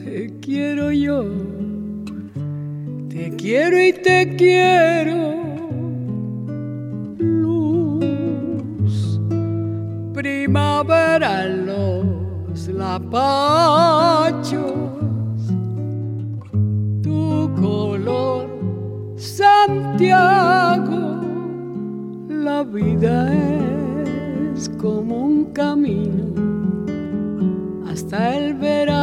te quiero yo, te quiero y te quiero. Luz, primavera en los lapachos, tu color, Santiago. La vida es como un camino hasta el verano.